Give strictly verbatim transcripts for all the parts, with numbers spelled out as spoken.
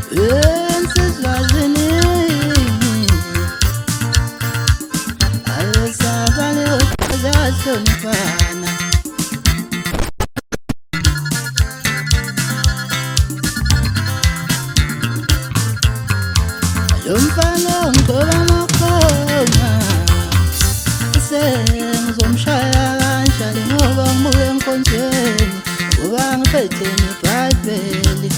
ensizwazini alesabale zahloniphana lomfana ngigoba amakhona sengizomshaya kanjani ngoba ngibuye enkonzweni ngoba ngiphethe neBhayibheli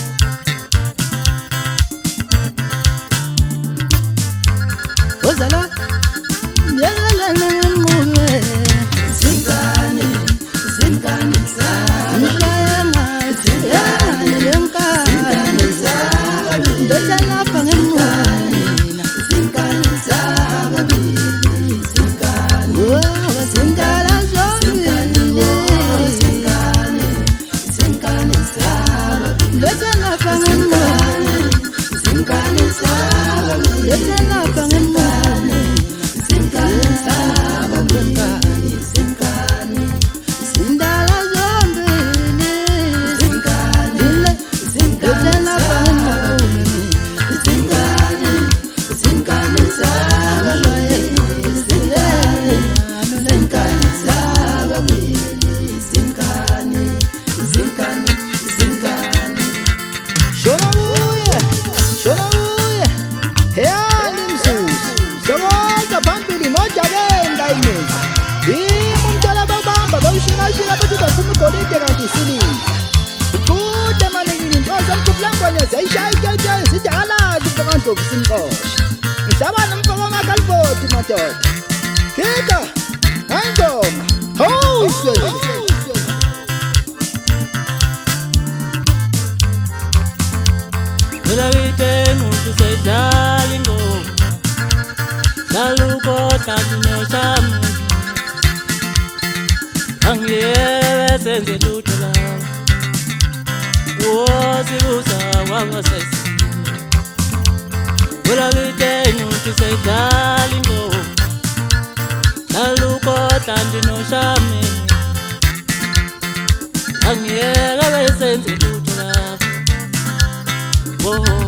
ozala ngiyalalana ngimume zingane zingane zami ngishaya ngathi yani lenkani zami ndoda lapha ngimume zingane zami zingane oh zingane zami zingane zingane zami ndoda lapha ngimume zingane zami ndoda lapha ngimume Ngizabana mfoko makalvoti madoda Kika Angoma Hose Wela wite muntu sedali ngoma Saluko tantino shamu Angyewe senze lutela Wozi usa wanga sesi Wela wite muntu sedali ngoma Saluko tantino shamu Angyewe senze lutela Whoa